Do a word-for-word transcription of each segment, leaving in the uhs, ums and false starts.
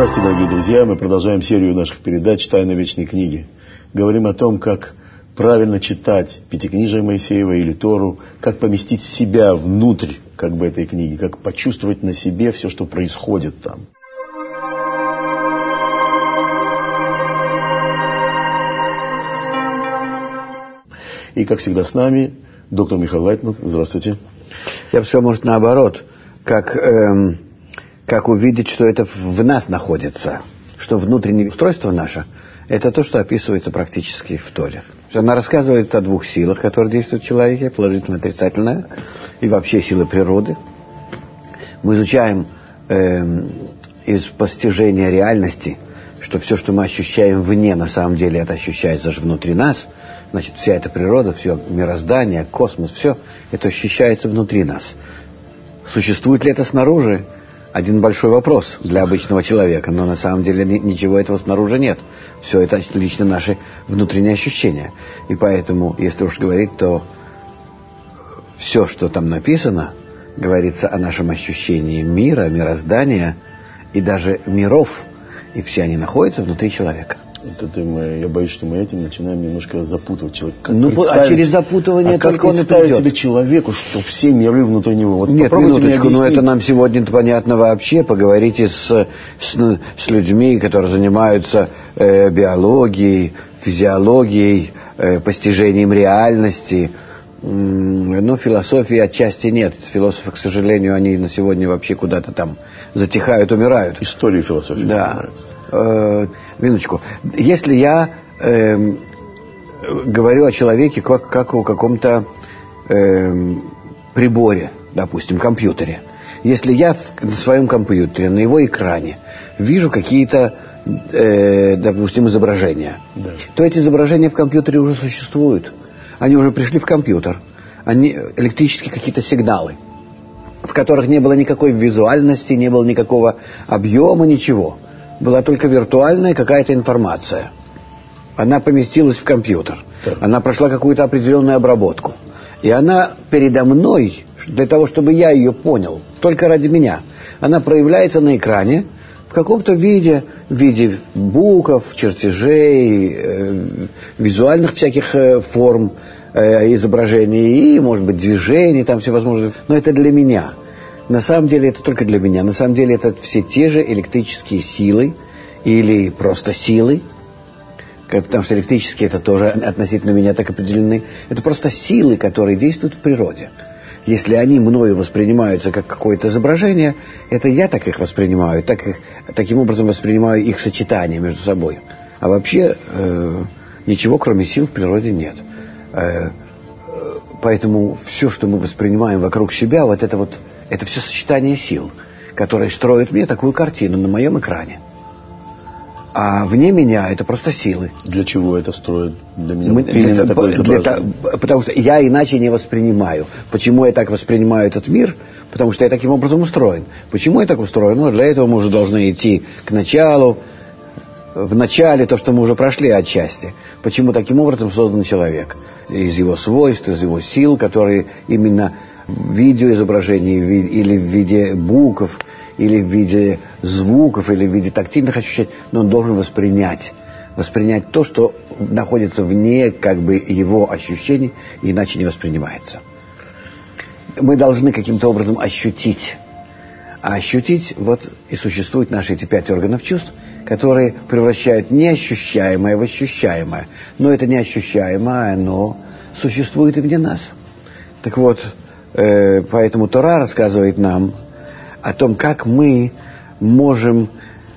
Здравствуйте, дорогие друзья! Мы продолжаем серию наших передач «Тайна вечной книги». Говорим о том, как правильно читать Пятикнижие Моисеева или Тору, как поместить себя внутрь как бы этой книги, как почувствовать на себе все, что происходит там. И, как всегда, с нами доктор Михаил Лайтман. Здравствуйте. Я бы сказал, может, наоборот, как, эм, как увидеть, что это в нас находится, что внутреннее устройство наше, это то, что описывается практически в Торе. Она рассказывает о двух силах, которые действуют в человеке, положительно, отрицательная, и вообще силы природы. Мы изучаем эм, из постижения реальности, что все, что мы ощущаем вне, на самом деле это ощущается же внутри нас. Значит, вся эта природа, все мироздание, космос, все это ощущается внутри нас. Существует ли это снаружи? Один большой вопрос для обычного человека, но на самом деле ничего этого снаружи нет. Все это лично наши внутренние ощущения. И поэтому, если уж говорить, то все, что там написано, говорится о нашем ощущении мира, мироздания и даже миров, и все они находятся внутри человека. Это мы, я боюсь, что мы этим начинаем немножко запутывать человека. Ну, а через запутывание а только как он и представить придет. себе человеку, что все миры внутри него? Вот Нет, минуточку, но это нам сегодня понятно вообще. Поговорите с, с, с людьми, которые занимаются э, биологией, физиологией, э, постижением реальности. Но философии отчасти нет. Философы, к сожалению, они на сегодня вообще куда-то там затихают, умирают. История философии. Да. Э, минуточку. Если я э, говорю о человеке как, как о каком-то э, приборе, допустим, компьютере. Если я в, на своем компьютере, на его экране вижу какие-то, э, допустим, изображения, да, то эти изображения в компьютере уже существуют. Они уже пришли в компьютер. Они электрические какие-то сигналы, в которых не было никакой визуальности, не было никакого объема, ничего. Была только виртуальная какая-то информация. Она поместилась в компьютер. Так. Она прошла какую-то определенную обработку. И она передо мной, для того, чтобы я ее понял, только ради меня, она проявляется на экране в каком-то виде, в виде букв, чертежей, э, визуальных всяких э, форм э, изображений и, может быть, движений, там всевозможные. Но это для меня. На самом деле это только для меня. На самом деле это все те же электрические силы или просто силы, потому что электрические это тоже относительно меня так определены. Это просто силы, которые действуют в природе. Если они мною воспринимаются как какое-то изображение, это я так их воспринимаю, так их, таким образом воспринимаю их сочетание между собой. А вообще э, ничего, кроме сил, в природе нет. Э, поэтому все, что мы воспринимаем вокруг себя, вот это вот, это все сочетание сил, которые строят мне такую картину на моем экране. А вне меня это просто силы. Для чего это строят? Для меня Мы, именно для, такое для, потому что я иначе не воспринимаю. Почему я так воспринимаю этот мир? Потому что я таким образом устроен. Почему я так устроен? Ну, для этого мы уже должны идти к началу. В начале то, что мы уже прошли отчасти. Почему таким образом создан человек? Из его свойств, из его сил, которые именно в видеоизображении или в виде букв, или в виде звуков, или в виде тактильных ощущений, но он должен воспринять. Воспринять то, что находится вне как бы его ощущений, иначе не воспринимается. Мы должны каким-то образом ощутить. А ощутить, вот и существуют наши эти пять органов чувств, которые превращают неощущаемое в ощущаемое. Но это неощущаемое, оно существует и вне нас. Так вот, э, поэтому Тора рассказывает нам о том, как мы можем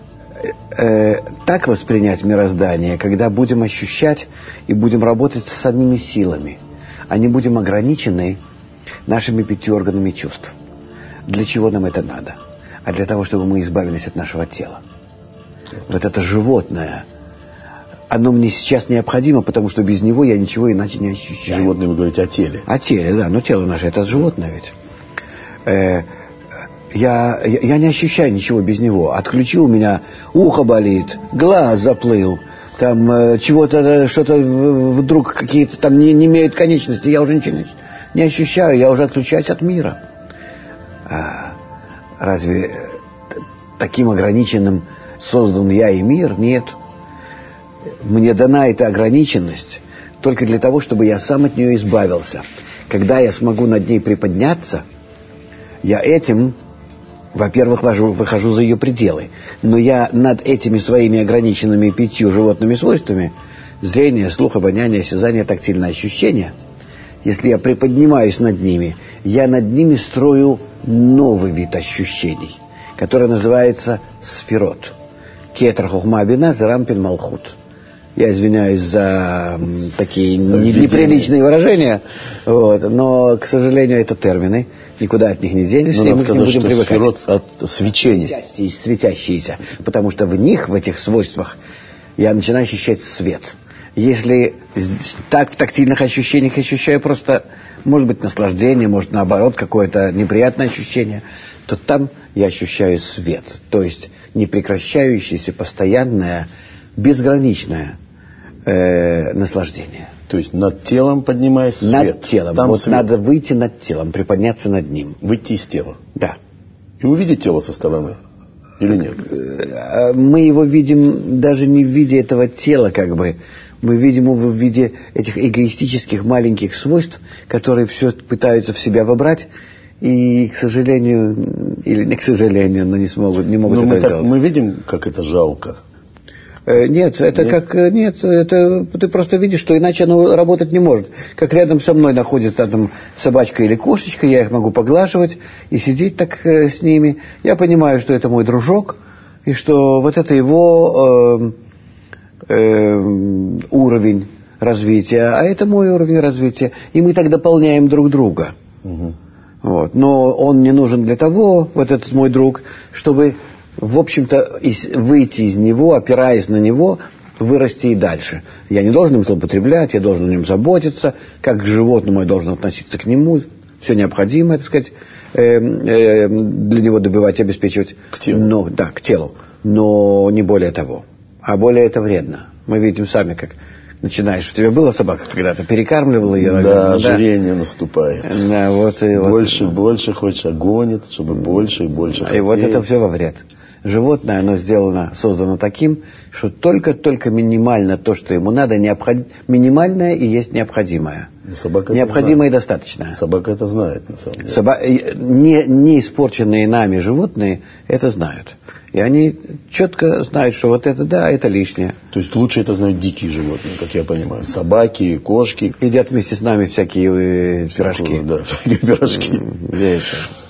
э, так воспринять мироздание, когда будем ощущать и будем работать с самими силами, а не будем ограничены нашими пятью органами чувств. Для чего нам это надо? А для того, чтобы мы избавились от нашего тела. Вот это животное, оно мне сейчас необходимо, потому что без него я ничего иначе не ощущаю. Животное, вы говорите о теле. О теле, да, но тело наше, это животное ведь. Э, Я, я, я не ощущаю ничего без него. Отключил, у меня ухо болит, глаз заплыл, там э, чего-то, что-то вдруг какие-то там не, не имеют конечности, я уже ничего не, не ощущаю, я уже отключаюсь от мира. А разве таким ограниченным создан я и мир. Нет. Мне дана эта ограниченность только для того, чтобы я сам от нее избавился. Когда я смогу над ней приподняться, я этим, во-первых, выхожу, выхожу за ее пределы. Но я над этими своими ограниченными пятью животными свойствами — зрение, слух, обоняние, осязание, тактильное ощущение — если я приподнимаюсь над ними, я над ними строю новый вид ощущений, который называется сферот. Кетер хохма бина зерампин малхут. Я извиняюсь за такие за неприличные выражения, вот, но, к сожалению, это термины. Никуда от них не денешься, и мы к ним будем привыкать. От свечения. Светящиеся. Потому что в них, в этих свойствах, я начинаю ощущать свет. Если так в тактильных ощущениях ощущаю просто, может быть, наслаждение, может, наоборот, какое-то неприятное ощущение, то там я ощущаю свет. То есть непрекращающееся, постоянное, безграничное э, наслаждение. То есть над телом поднимаясь свет. Над телом. Там вот свет. Надо выйти над телом, приподняться над ним. Выйти из тела. Да. И увидеть тело со стороны. Или нет? Мы его видим даже не в виде этого тела, как бы. Мы видим его в виде этих эгоистических маленьких свойств, которые все пытаются в себя вобрать, и, к сожалению, или не к сожалению, но не смогут, не могут но это мы сделать. Так, мы видим, как это жалко. Нет, это нет? как нет, это ты просто видишь, что иначе оно работать не может. Как рядом со мной находится там собачка или кошечка, я их могу поглаживать и сидеть так э, с ними. Я понимаю, что это мой дружок, и что вот это его э, э, уровень развития, а это мой уровень развития, и мы так дополняем друг друга. Угу. Вот. Но он не нужен для того, вот этот мой друг, чтобы, в общем-то, выйти из него, опираясь на него, вырасти и дальше. Я не должен им злоупотреблять, я должен о нем заботиться, как к животному я должен относиться к нему, все необходимое, так сказать, э, э, для него добывать, обеспечивать. К телу. Но, да, к телу. Но не более того. А более это вредно. Мы видим сами, как начинаешь. У тебя была собака когда-то? Перекармливала ее? Да, наверное, ожирение да? наступает. Да, вот, и больше, вот. больше хочешь, а гонит, чтобы больше и больше хотеть. И вот это все во вред. Животное, оно сделано, создано таким, что только-только минимально то, что ему надо, необход... минимальное и есть необходимое. Собака необходимое и достаточное. Собака это знает, на самом деле. Соба... Не, не испорченные нами животные это знают. И они четко знают, что вот это да, это лишнее. То есть лучше это знают дикие животные, как я понимаю. Собаки, кошки. Едят вместе с нами всякие э, пирожки. Да, всякие пирожки. Mm,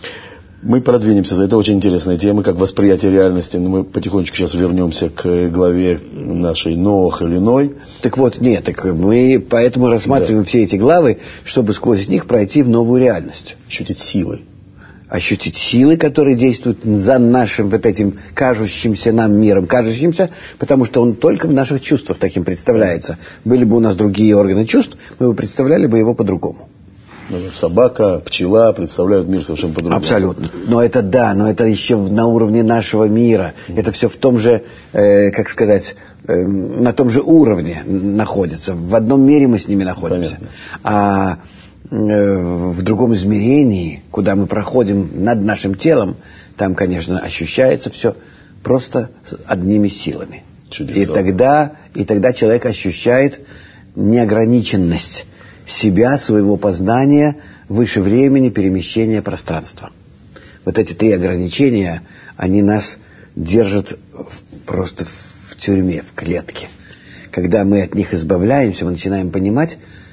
мы продвинемся. Это очень интересная тема, как восприятие реальности. Но мы потихонечку сейчас вернемся к главе нашей Ноах или Ной. Так вот, нет, так мы поэтому рассматриваем да. все эти главы, чтобы сквозь них пройти в новую реальность. Ощутить силы. Ощутить силы, которые действуют за нашим вот этим кажущимся нам миром. Кажущимся, потому что он только в наших чувствах таким представляется. Были бы у нас другие органы чувств, мы бы представляли бы его по-другому. Собака, пчела представляют мир совершенно по-другому. Абсолютно. Но это да, но это еще на уровне нашего мира. Mm-hmm. Это все в том же, э, как сказать, э, на том же уровне находится. В одном мире мы с ними находимся. Понятно. А э, в другом измерении, куда мы проходим над нашим телом, там, конечно, ощущается все просто одними силами. Чудеса. И тогда, и тогда человек ощущает неограниченность себя, своего познания, выше времени, перемещения, пространства. Вот эти три ограничения, они нас держат в, просто в тюрьме, в клетке. Когда мы от них избавляемся, мы начинаем понимать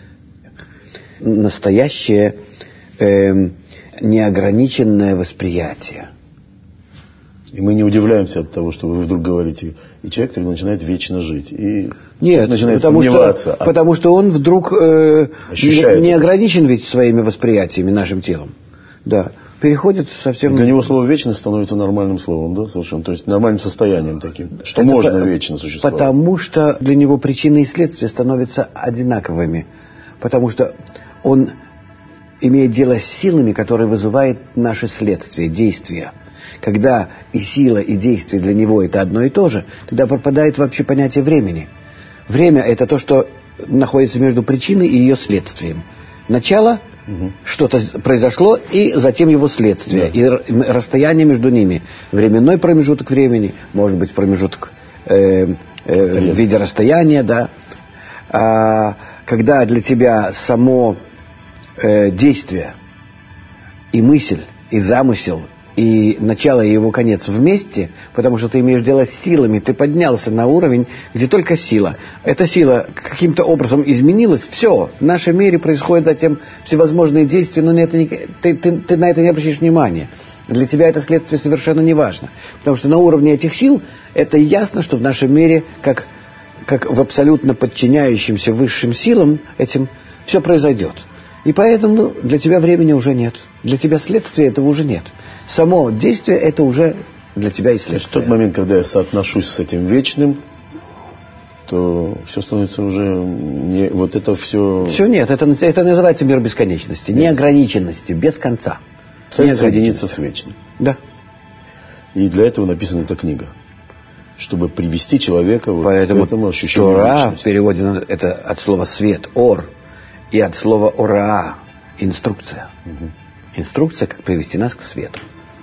настоящее э, неограниченное восприятие. И мы не удивляемся от того, что вы вдруг говорите, и человек начинает вечно жить. И Нет, начинает потому сомневаться. Что, а... Потому что он вдруг э, не, не ограничен ведь своими восприятиями, нашим телом. Да. Переходит совсем... И для него слово «вечность» становится нормальным словом, да, совершенно? То есть нормальным состоянием таким, что Это можно по... вечно существовать. Потому что для него причины и следствия становятся одинаковыми. Потому что он имеет дело с силами, которые вызывают наши следствия, действия. Когда и сила, и действие для него это одно и то же, тогда пропадает вообще понятие времени. Время – это то, что находится между причиной и ее следствием. Начало Угу. Что-то произошло, и затем его следствие. Да. И расстояние между ними. Временной промежуток времени, может быть, промежуток э, э, в виде расстояния, да. А, когда для тебя само э, действие и мысль, и замысел, и начало, и его конец вместе, потому что ты имеешь дело с силами, ты поднялся на уровень, где только сила. Эта сила каким-то образом изменилась, все, в нашем мире происходят затем всевозможные действия, но это не, ты, ты, ты на это не обращаешь внимания. Для тебя это следствие совершенно не важно. Потому что на уровне этих сил это ясно, что в нашем мире, как, как в абсолютно подчиняющимся высшим силам, этим все произойдет. И поэтому для тебя времени уже нет. Для тебя следствия этого уже нет. Само действие это уже для тебя и следствие. В тот момент, когда я соотношусь с этим вечным, то все становится уже не... Вот это все... Все нет. Это, это называется мир бесконечности. Нет. Неограниченности, без конца. Цель соединиться с вечным. Да. И для этого написана эта книга. Чтобы привести человека вот поэтому к этому ощущению Тора вечности. В переводе это от слова свет, ор, и от слова ораа, инструкция. Угу. Инструкция, как привести нас к свету.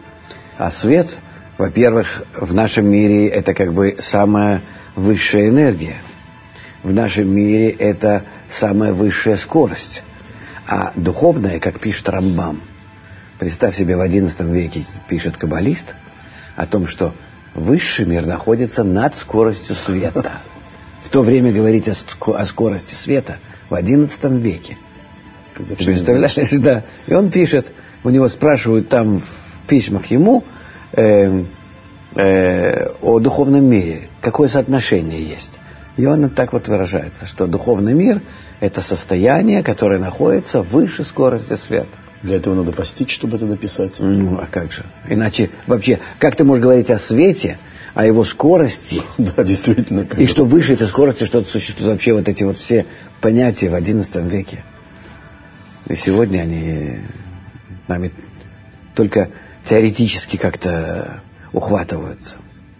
А свет, во-первых, в нашем мире это как бы самая высшая энергия. В нашем мире это самая высшая скорость. А духовная, как пишет Рамбам, представь себе, в одиннадцатом веке пишет каббалист о том, что высший мир находится над скоростью света. В то время говорить о скорости света в одиннадцатом веке. Когда представляешь, да. И он пишет, у него спрашивают там в письмах ему э, э, о духовном мире, какое соотношение есть. И он так вот выражается, что духовный мир – это состояние, которое находится выше скорости света. Для этого надо постичь, чтобы это написать. Ну, а как же? Иначе вообще, как ты можешь говорить о свете, о его скорости? Да, действительно. И что выше этой скорости что-то существует. Вообще вот эти вот все понятия в одиннадцатом веке. И сегодня они нами только теоретически как-то ухватываются.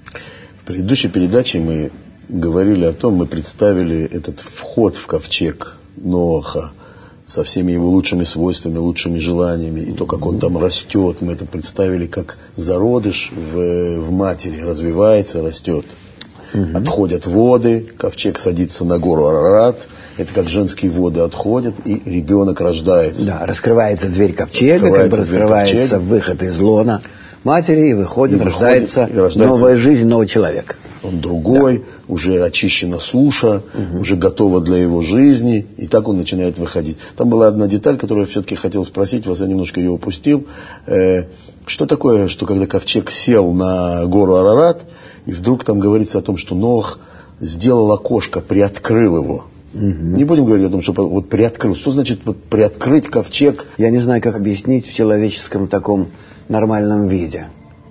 В предыдущей передаче мы говорили о том, мы представили этот вход в ковчег Ноаха со всеми его лучшими свойствами, лучшими желаниями, и то, как он там растет. Мы это представили как зародыш в, в матери, развивается, растет. Угу. Отходят воды, ковчег садится на гору Арарат, это как женские воды отходят, и ребенок рождается. Да, раскрывается дверь ковчега, раскрывается, как бы раскрывается ковчега. Выход из лона матери, и выходит, и рождается, выходит, и рождается новая жизнь, новый человек. Он другой, да. Уже очищена суша, угу. Уже готова для его жизни, и так он начинает выходить. Там была одна деталь, которую я все-таки хотел спросить вас, я немножко ее упустил. Э, что такое, что когда ковчег сел на гору Арарат, и вдруг там говорится о том, что Ноах сделал окошко, приоткрыл его. Угу. Не будем говорить о том, что вот приоткрыл. Что значит вот приоткрыть ковчег? Я не знаю, как объяснить в человеческом таком нормальном виде.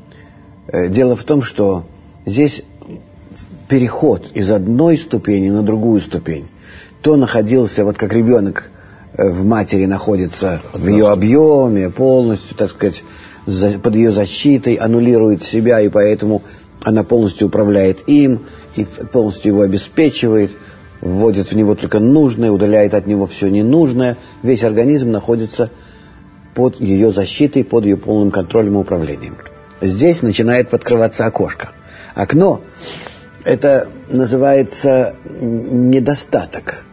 Дело в том, что здесь переход из одной ступени на другую ступень. То находился, вот как ребенок в матери находится в ее объеме, полностью, так сказать, под ее защитой, аннулирует себя, и поэтому она полностью управляет им, и полностью его обеспечивает, вводит в него только нужное, удаляет от него все ненужное. Весь организм находится под ее защитой, под ее полным контролем и управлением. Здесь начинает открываться окошко. Окно – это называется недостаток,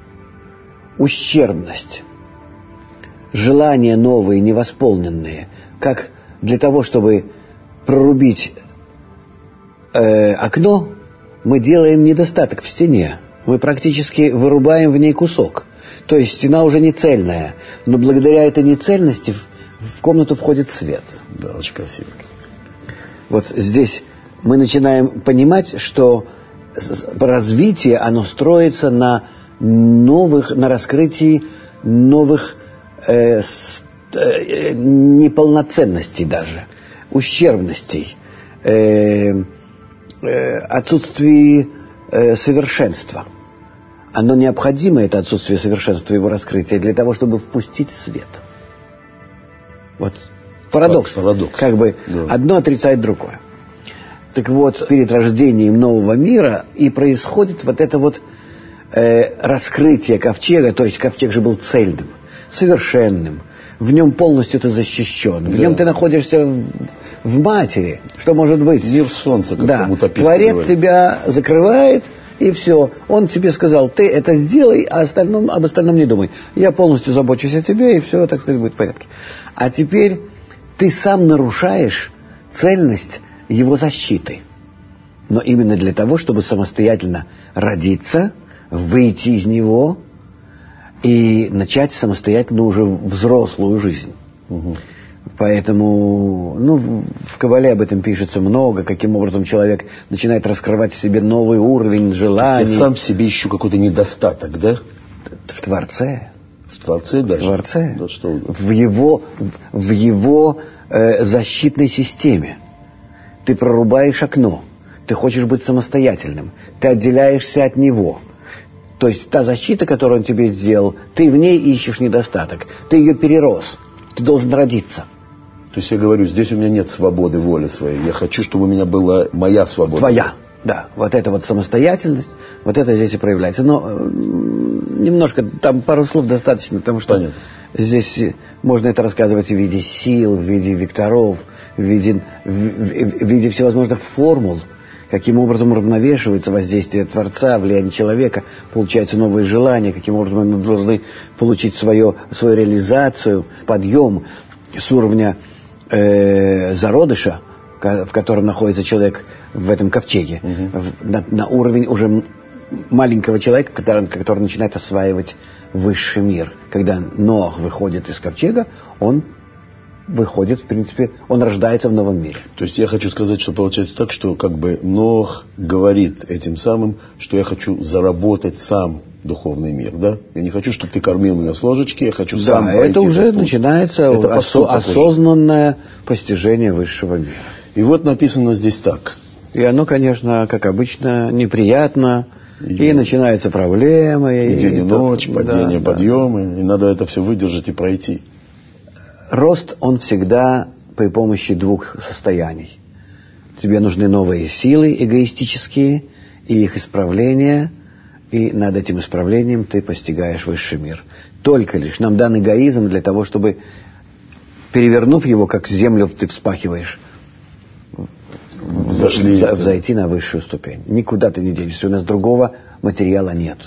ущербность, желания новые, невосполненные. Как для того, чтобы прорубить э, окно, мы делаем недостаток в стене. Мы практически вырубаем в ней кусок. То есть стена уже не цельная, но благодаря этой нецельности в комнату входит свет. Да, очень красиво. Вот здесь мы начинаем понимать, что развитие, оно строится на новых, на раскрытии новых э, э, неполноценностей даже, ущербностей, э, э, отсутствии э, совершенства. Оно необходимо, это отсутствие совершенства, его раскрытия, для того, чтобы впустить свет. Вот парадокс. Парадокс. Как бы да. Одно отрицает другое. Так вот, перед рождением нового мира и происходит вот это вот э, раскрытие ковчега, то есть ковчег же был цельным, совершенным, в нем полностью ты защищен, в да. нем ты находишься в, в матери. Что может быть? Мир солнца, как да. утописты Творец говорят. тебя закрывает, и все. Он тебе сказал, ты это сделай, а остальном, об остальном не думай. Я полностью забочусь о тебе, и все, так сказать, будет в порядке. А теперь ты сам нарушаешь цельность его защиты. Но именно для того, чтобы самостоятельно родиться, выйти из него и начать самостоятельно уже взрослую жизнь. Угу. Поэтому, ну, в Кабале об этом пишется много, каким образом человек начинает раскрывать в себе новый уровень желаний. Я сам в себе ищу какой-то недостаток, да? В Творце. В Творце даже? В Творце. Да, что... В его, в его э, защитной системе. Ты прорубаешь окно. Ты хочешь быть самостоятельным. Ты отделяешься от него. То есть та защита, которую он тебе сделал, ты в ней ищешь недостаток. Ты ее перерос. Ты должен родиться. То есть я говорю, здесь у меня нет свободы воли своей. Я хочу, чтобы у меня была моя свобода. Твоя, да. Вот эта вот самостоятельность, вот это здесь и проявляется. Но э, немножко, там пару слов достаточно, потому что Понятно. Здесь можно это рассказывать в виде сил, в виде векторов, в виде, в, в, в виде всевозможных формул. Каким образом уравновешивается воздействие Творца, влияние человека, получаются новые желания, каким образом мы должны получить свое, свою реализацию, подъем с уровня э, зародыша, в котором находится человек в этом ковчеге, угу. в, на, на уровень уже маленького человека, который, который начинает осваивать высший мир. Когда Ноах выходит из ковчега, он выходит, в принципе, он рождается в новом мире. То есть я хочу сказать, что получается так, что как бы Ноах говорит этим самым, что я хочу заработать сам духовный мир, да? Я не хочу, чтобы ты кормил меня с ложечки, я хочу да, сам пройти. Да, это уже начинается это осо- осознанное постижение высшего мира. И вот написано здесь так. И оно, конечно, как обычно, неприятно, и, и начинаются проблемы. И, и день и ночь, то, падение, да, подъемы, да. И надо это все выдержать и пройти. Рост, он всегда при помощи двух состояний. Тебе нужны новые силы эгоистические и их исправление, и над этим исправлением ты постигаешь высший мир. Только лишь нам дан эгоизм для того, чтобы, перевернув его, как землю ты вспахиваешь, Зашли взойти на высшую ступень. Никуда ты не денешься, у нас другого материала нет.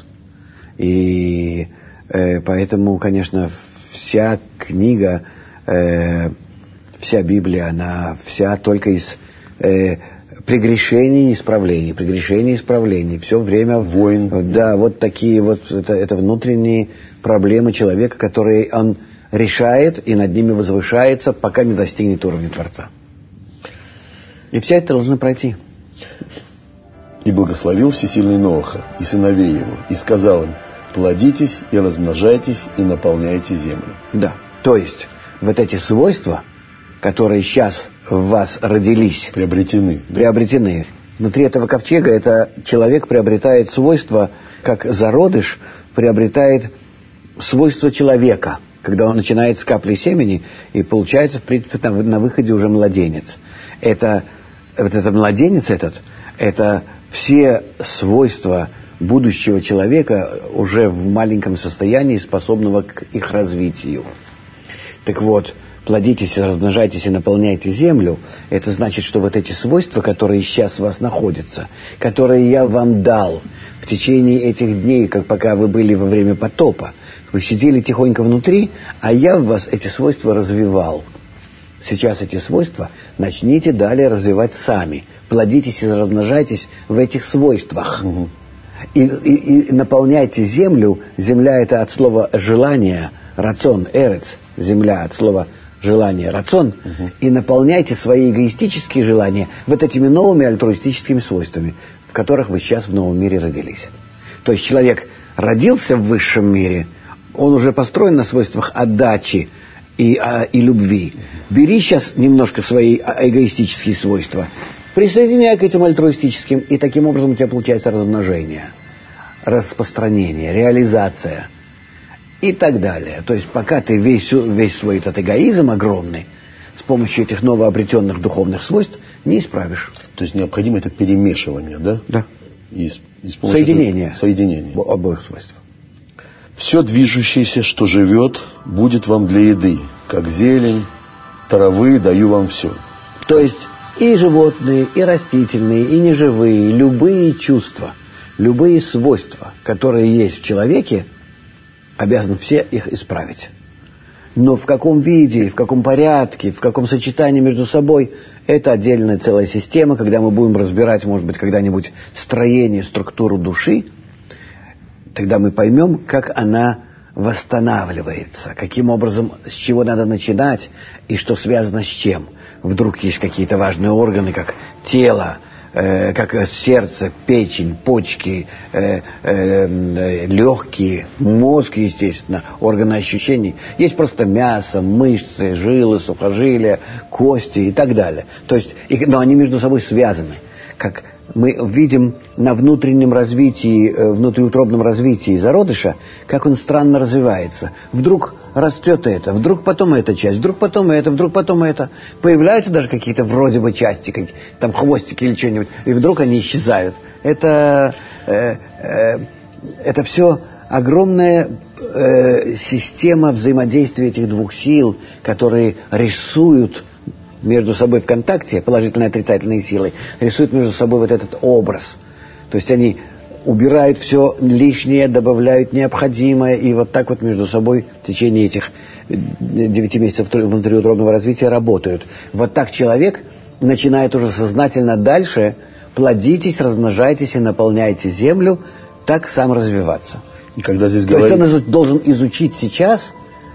И э, поэтому, конечно, вся книга, Э, вся Библия, она вся только из э, прегрешений и исправлений, прегрешений и исправлений. Все время войн. Да, вот такие вот, это, это внутренние проблемы человека, которые он решает и над ними возвышается, пока не достигнет уровня Творца. И все это должны пройти. И благословил всесильный Ноаха и сыновей его, и сказал им: плодитесь и размножайтесь, и наполняйте землю. Да, то есть вот эти свойства, которые сейчас в вас родились, приобретены. Приобретены. Внутри этого ковчега это человек приобретает свойства, как зародыш приобретает свойства человека, когда он начинает с капли семени, и получается, в принципе, там, на выходе уже младенец. Это, вот этот младенец этот, это все свойства будущего человека уже в маленьком состоянии, способного к их развитию. Так вот, плодитесь, размножайтесь и наполняйте землю. Это значит, что вот эти свойства, которые сейчас у вас находятся, которые я вам дал в течение этих дней, как пока вы были во время потопа, вы сидели тихонько внутри, а я в вас эти свойства развивал. Сейчас эти свойства начните далее развивать сами. Плодитесь и размножайтесь в этих свойствах. Угу. И, и, и наполняйте землю. Земля — это от слова «желание», рацион, эрец, земля, от слова желание, рацион, угу. И наполняйте свои эгоистические желания вот этими новыми альтруистическими свойствами, в которых вы сейчас в новом мире родились. То есть человек родился в высшем мире, он уже построен на свойствах отдачи и, а, и любви. Бери сейчас немножко свои эгоистические свойства, присоединяй к этим альтруистическим, и таким образом у тебя получается размножение, распространение, реализация и так далее. То есть пока ты весь, весь свой этот эгоизм огромный с помощью этих новообретенных духовных свойств не исправишь. То есть необходимо это перемешивание, да? Да. И с, и с соединение. Соединение. Обоих свойств. Все движущееся, что живет, будет вам для еды, как зелень, травы даю вам все. То есть и животные, и растительные, и неживые, любые чувства, любые свойства, которые есть в человеке, обязаны все их исправить. Но в каком виде, в каком порядке, в каком сочетании между собой, это отдельная целая система. Когда мы будем разбирать, может быть, когда-нибудь строение, структуру души, тогда мы поймем, как она восстанавливается, каким образом, с чего надо начинать и что связано с чем. Вдруг есть какие-то важные органы, как тело, э, как сердце, печень, почки, э, э, легкие, мозг, естественно, органы ощущений. Есть просто мясо, мышцы, жилы, сухожилия, кости и так далее. То есть, их, но они между собой связаны. Как мы видим на внутреннем развитии, внутриутробном развитии зародыша, как он странно развивается. Вдруг растет это, вдруг потом эта часть, вдруг потом это, вдруг потом это. Появляются даже какие-то вроде бы части, как, там хвостики или что-нибудь, и вдруг они исчезают. Это, э, э, это все огромная э, система взаимодействия этих двух сил, которые рисуют между собой в контакте, положительные и отрицательные силы, рисуют между собой вот этот образ. То есть они убирают все лишнее, добавляют необходимое, и вот так вот между собой в течение этих девяти месяцев внутриутробного развития работают. Вот так человек начинает уже сознательно дальше: плодитесь, размножайтесь и наполняйте землю, так сам развиваться. И когда здесь То говорит... есть он должен изучить сейчас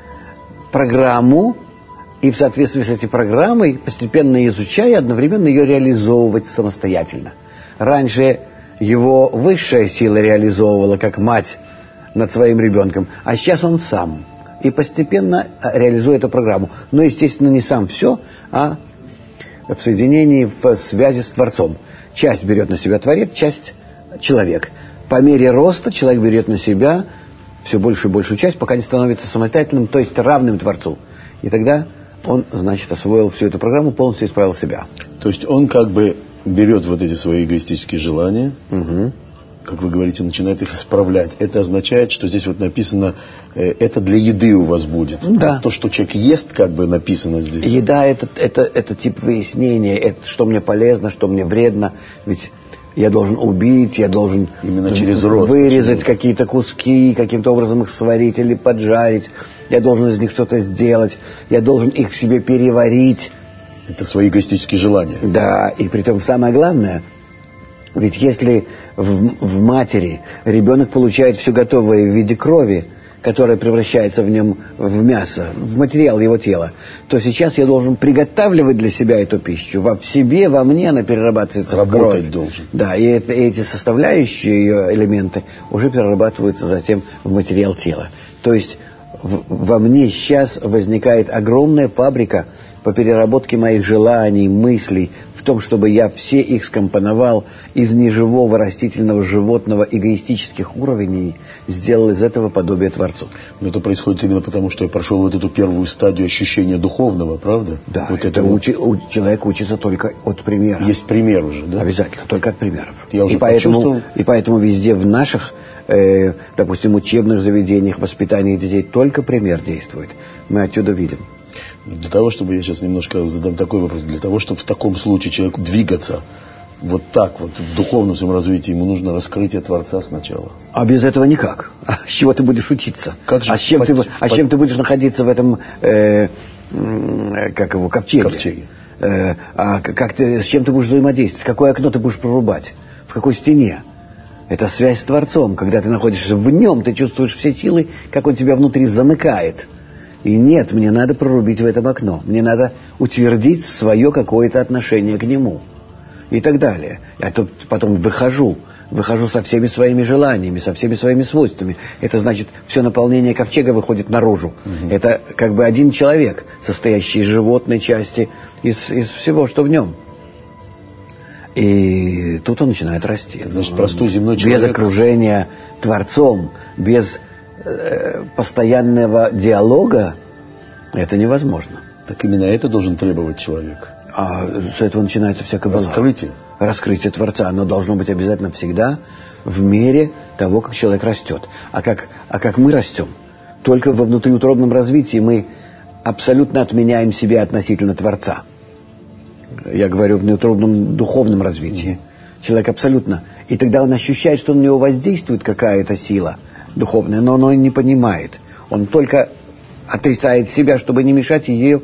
программу, и в соответствии с этой программой, постепенно изучая, одновременно ее реализовывать самостоятельно. Раньше его высшая сила реализовывала, как мать над своим ребенком, а сейчас он сам. И постепенно реализует эту программу. Но, естественно, не сам все, а в соединении, в связи с Творцом. Часть берет на себя Творец, часть человек. По мере роста человек берет на себя все большую и большую часть, пока не становится самостоятельным, то есть равным Творцу. И тогда он, значит, освоил всю эту программу, полностью исправил себя. То есть он как бы берет вот эти свои эгоистические желания, угу. как вы говорите, начинает их исправлять. Это означает, что здесь вот написано, э, это для еды у вас будет. Да. А то, что человек ест, как бы написано здесь. Еда это, это, это тип выяснения, это, что мне полезно, что мне вредно. Ведь я должен убить, я должен именно через рот, вырезать через... какие-то куски, каким-то образом их сварить или поджарить. Я должен из них что-то сделать. Я должен их в себе переварить. Это свои эгоистические желания. Да, и притом самое главное, ведь если в, в матери ребенок получает все готовое в виде крови, которая превращается в нем в мясо, в материал его тела, то сейчас я должен приготавливать для себя эту пищу. Во в себе, во мне она перерабатывается в кровь. Работать должен. Да, и, это, и эти составляющие ее элементы уже перерабатываются затем в материал тела. То есть в, во мне сейчас возникает огромная фабрика по переработке моих желаний, мыслей, в том, чтобы я все их скомпоновал из неживого растительного, животного, эгоистических уровней, сделал из этого подобие Творцу. Но это происходит именно потому, что я прошел вот эту первую стадию ощущения духовного, правда? Да, вот это это учи, у, человек учится только от примера. Есть пример уже, да? Обязательно, только от примеров. Я уже и, поэтому, почувствовал... и поэтому везде в наших, э, допустим, учебных заведениях, воспитании детей только пример действует. Мы отсюда видим. Для того, чтобы я сейчас немножко задам такой вопрос, для того, чтобы в таком случае человеку двигаться вот так вот в духовном своем развитии, ему нужно раскрытие Творца сначала. А без этого никак. А с чего ты будешь учиться? Как же а, с чем по, ты, по, а с чем ты будешь находиться в этом, э, э, как его, ковчеге? ковчеге. Э, а как ты, с чем ты будешь взаимодействовать? Какое окно ты будешь прорубать? В какой стене? Это связь с Творцом. Когда ты находишься в нем, ты чувствуешь все силы, как он тебя внутри замыкает. И нет, мне надо прорубить в этом окно. Мне надо утвердить свое какое-то отношение к нему. И так далее. Я тут потом выхожу. Выхожу со всеми своими желаниями, со всеми своими свойствами. Это значит, все наполнение ковчега выходит наружу. Угу. Это как бы один человек, состоящий из животной части, из, из всего, что в нем. И тут он начинает расти. Так, значит, простой земной человек... Без окружения Творцом, без... постоянного диалога это невозможно. Так именно это должен требовать человек. А с этого начинается вся каббала. Раскрытие. Раскрытие Творца. Оно должно быть обязательно всегда в мере того, как человек растет. А как, а как мы растем? Только во внутриутробном развитии мы абсолютно отменяем себя относительно Творца. Я говорю в внутриутробном духовном развитии. Человек абсолютно... И тогда он ощущает, что на него воздействует какая-то сила духовная, но он не понимает. Он только отрицает себя, чтобы не мешать ее,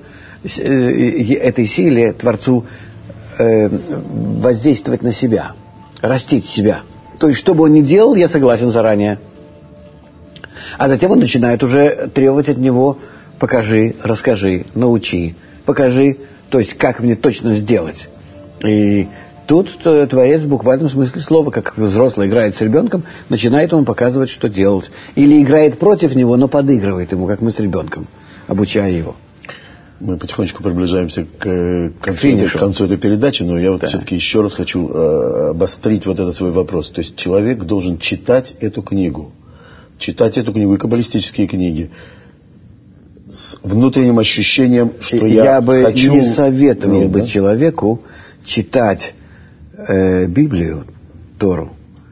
этой силе, Творцу, воздействовать на себя, растить себя. То есть, что бы он ни делал, я согласен заранее. А затем он начинает уже требовать от него: покажи, расскажи, научи, покажи, то есть, как мне точно сделать. И тут Творец в буквальном смысле слова, как взрослый играет с ребенком, начинает ему показывать, что делать. Или играет против него, но подыгрывает ему, как мы с ребенком, обучая его. Мы потихонечку приближаемся к концу, этой, к концу этой передачи, но я вот да. все-таки еще раз хочу э, обострить вот этот свой вопрос. То есть человек должен читать эту книгу, читать эту книгу и каббалистические книги с внутренним ощущением, что я, я бы хочу... не советовал Нет, бы да? человеку читать э, Библию, Тору,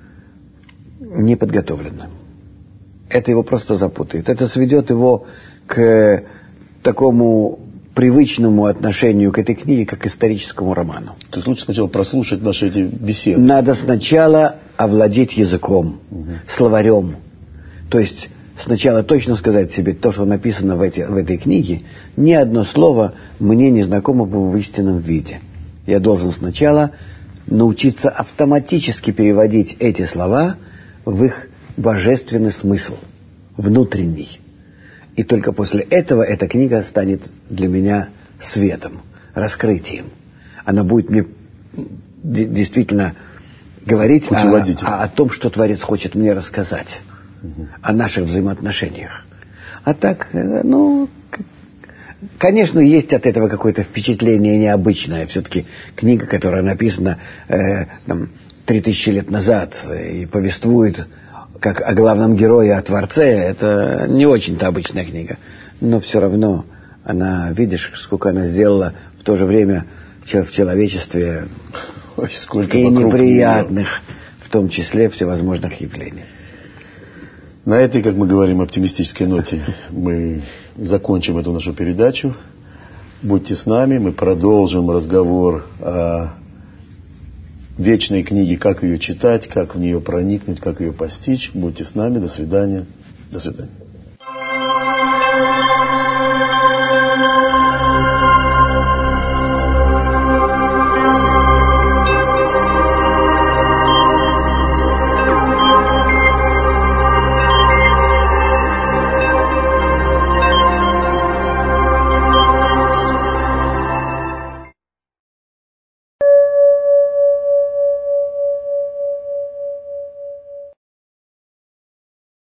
неподготовленным. Это его просто запутает. Это сведет его к такому привычному отношению к этой книге, как к историческому роману. То есть лучше сначала прослушать наши эти беседы. Надо сначала овладеть языком, угу. словарем. То есть сначала точно сказать себе то, что написано в, эти, в этой книге, ни одно слово мне не знакомо в истинном виде. Я должен сначала научиться автоматически переводить эти слова в их божественный смысл, внутренний. И только после этого эта книга станет для меня светом, раскрытием. Она будет мне действительно говорить о, о, о том, что Творец хочет мне рассказать, угу. о наших взаимоотношениях. А так, ну, конечно, есть от этого какое-то впечатление необычное. Все-таки книга, которая написана э, там, три тысячи лет назад и повествует как о главном герое, о Творце, это не очень-то обычная книга. Но все равно она, видишь, сколько она сделала в то же время в человечестве. Ой, сколько и неприятных, нее. В том числе всевозможных явлений. На этой, как мы говорим, оптимистической ноте мы закончим эту нашу передачу. Будьте с нами, мы продолжим разговор о вечной книге, как ее читать, как в нее проникнуть, как ее постичь. Будьте с нами. До свидания. До свидания.